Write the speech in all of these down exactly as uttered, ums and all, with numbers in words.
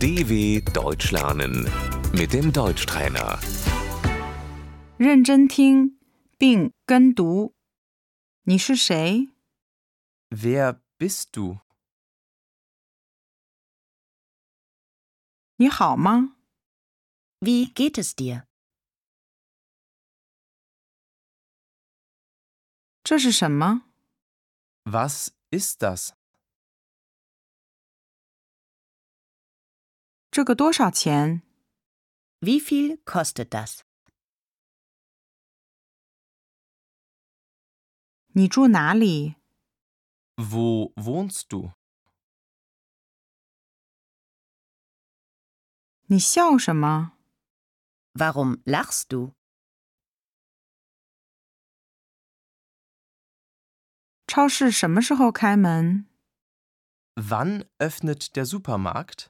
D W Deutsch lernen mit dem Deutschtrainer. 认真听并跟读。你是谁？ Wer bist du? 你好吗？ Wie geht es dir? 这是什么？ Was ist das? 这个多少钱？ Wie viel kostet das? 你住哪里？ Wo wohnst du? 你笑什么？ Warum lachst du? 超市什么时候开门？ Wann öffnet der Supermarkt?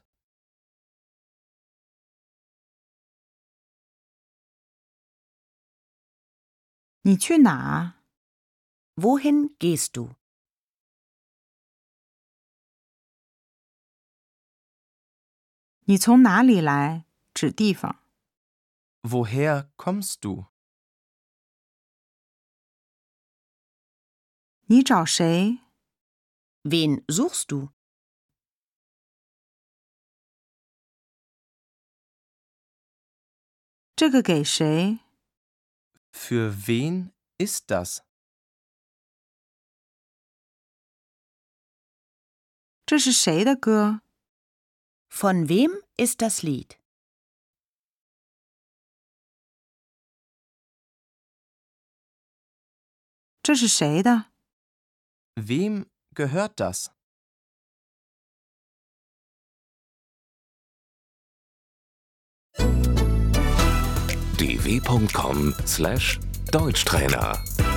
你去哪？ Wohin gehst du? 你从哪里来？指地方。 Woher kommst du? 你找谁？ Wen suchst du? 这个给谁？ Für wen ist das? 这是谁的歌？ Von wem ist das Lied? 这是谁的？ Wem gehört das? d w punkt com slash Deutschtrainer